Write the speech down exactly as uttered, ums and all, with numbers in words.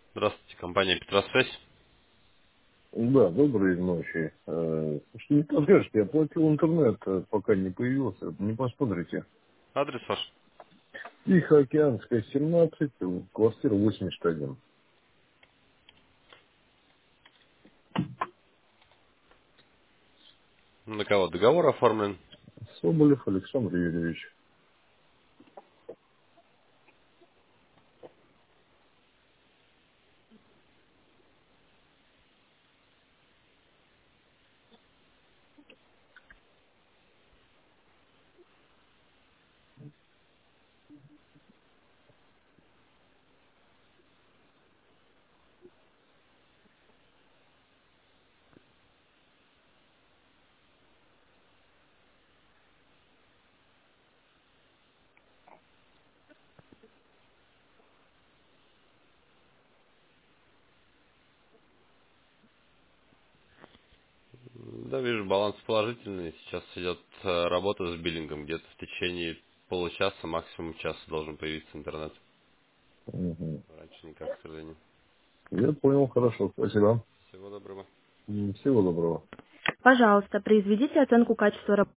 Здравствуйте, компания Петросвязь. Да, доброй ночи. Э, Слушайте, не подскажете, я платил интернет, э, пока не появился. Не посмотрите. Адрес ваш. Тихоокеанская, семнадцать, квартира восемьдесят один. На кого договор оформлен? Соболев Александр Юрьевич. Да, вижу, баланс положительный. Сейчас идет э, работа с биллингом. Где-то в течение получаса, максимум часа должен появиться интернет. Мгм. Раньше никак, к сожалению. Я понял, хорошо, спасибо. Всего доброго. М, Всего доброго. Пожалуйста, произведите оценку качества работы.